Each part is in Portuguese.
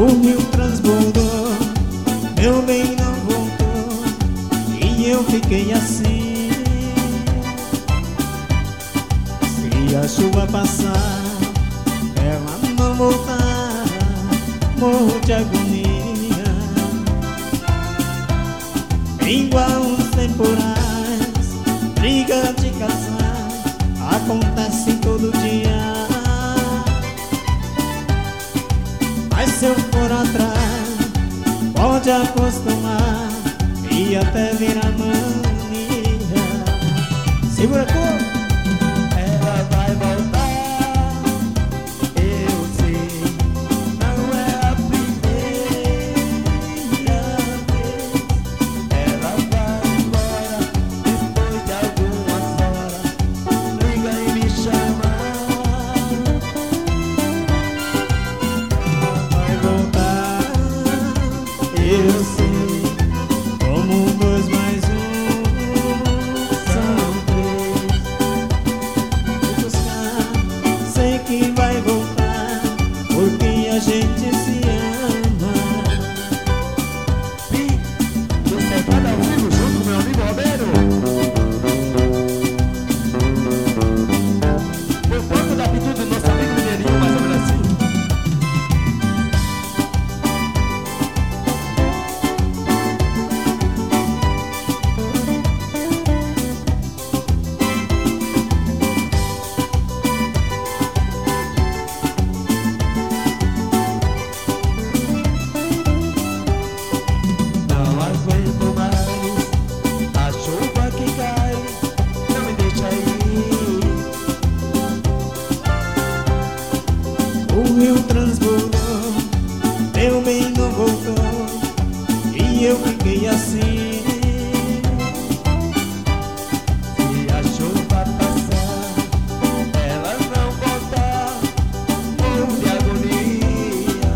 O rio transbordou, meu bem não voltou, e eu fiquei assim. Se a chuva passar, ela não voltar, morro de agonia. Igual os temporais, briga de casar, acontece todo dia. Mas se eu for atrás, pode acostumar e até virar mania. Segura a cor. Ela vai voltar, eu sei, não é a primeira vez. Ela vai embora depois de algumas horas, liga e me chama. Eu sei, como 2 mais 1 são 3. Vou buscar, sei que vai voltar, porque a gente se ama. Sim, você tá ao vivo junto com meu amigo Romero. Foi o banco da Pitu do nosso amigo Mineirinho, mais ou menos assim. O rio transbordou, meu bem não voltou, e eu fiquei assim. Se a chuva passar, ela não voltar, morro de agonia.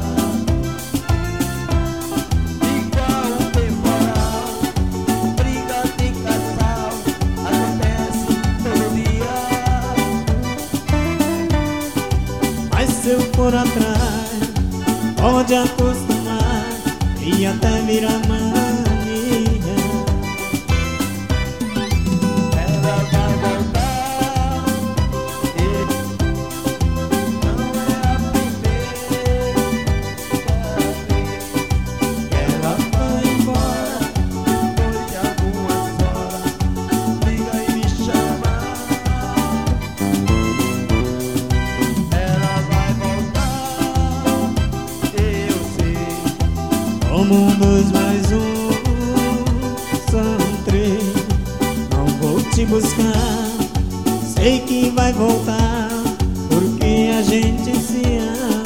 Igual um temporal, briga de casal, acontece todo dia. Mas se eu for atrás, pode acostumar e até virar mania. Ela vai voltar, não é a primeira vez. Ela vai embora, Depois de algumas horas, liga e me chama. Ela vai voltar, eu sei. como 2 mais 1 são 3. Não vou te buscar, sei que vai voltar, porque a gente se ama.